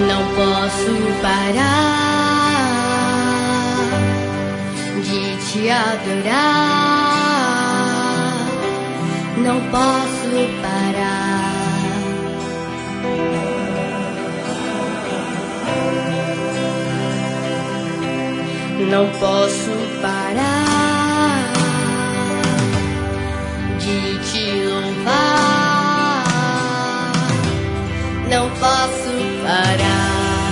Não posso parar de te adorar. Não posso parar. Não posso parar de te louvar. Não posso parar.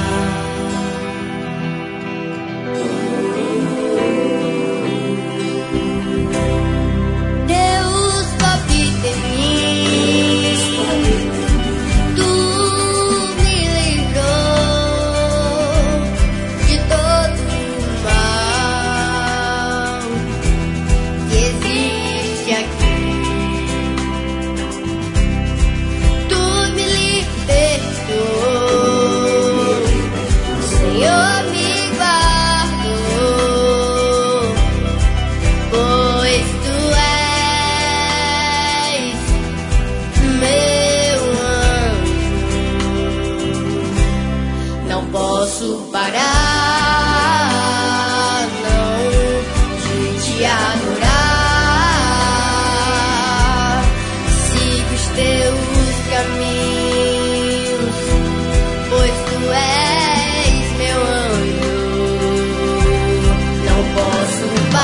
Não posso parar, não, de te adorar. Sigo os teus caminhos, pois tu és meu anjo. Não posso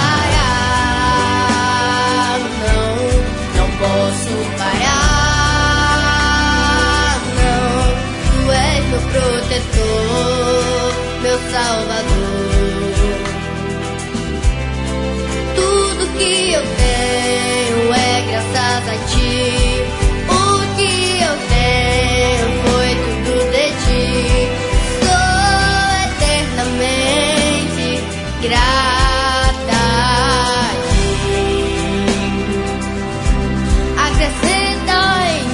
parar, não posso parar, não. Tu és meu protetor, meu salvador. Tudo que eu tenho é graças a ti. O que eu tenho foi tudo de ti. Sou eternamente grata a ti. Acrescenta em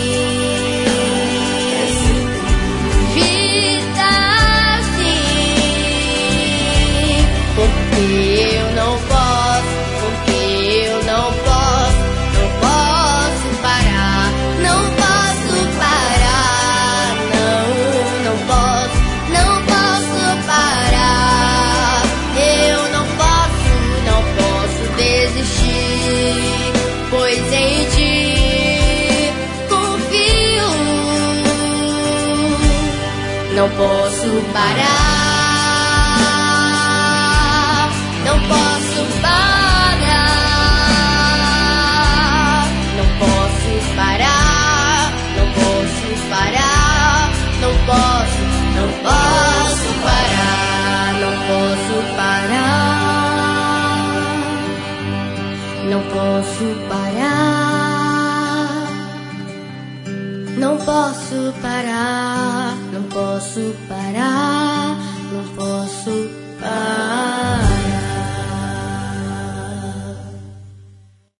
eu não posso, porque eu não posso parar, não posso parar, não posso parar, eu não posso desistir, pois em ti confio, não posso parar. Não posso parar, não posso parar, não posso parar, não posso parar, não posso parar, não posso parar, não posso parar, não posso parar, não posso parar.